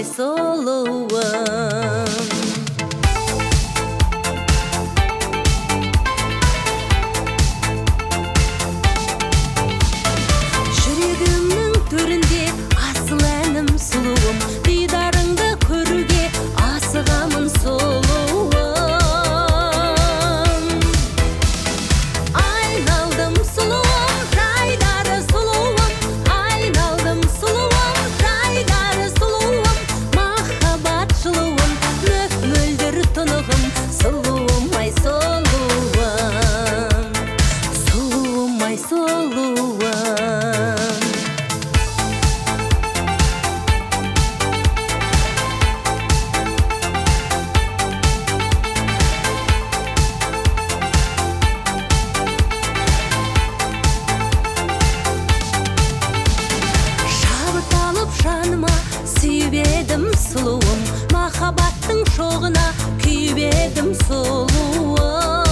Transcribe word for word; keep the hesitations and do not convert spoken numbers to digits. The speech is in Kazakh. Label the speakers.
Speaker 1: сұлуым. Жүрегімнің төрінде асыл әнім сұлуым, дидарыңды көруге асығамын сұлуым. Айналдым сұлуым, жайдары сұлуым, айналдым сұлуым, жайдары сұлуым, махаббат жылуым, мөп-мөлдір тұнығым, сұлуым ай сұлуым, сұлуым ай сұлуым. Жаныма сүйбедім сұлуым, махаббаттың шоғына күйбедім сұлуым.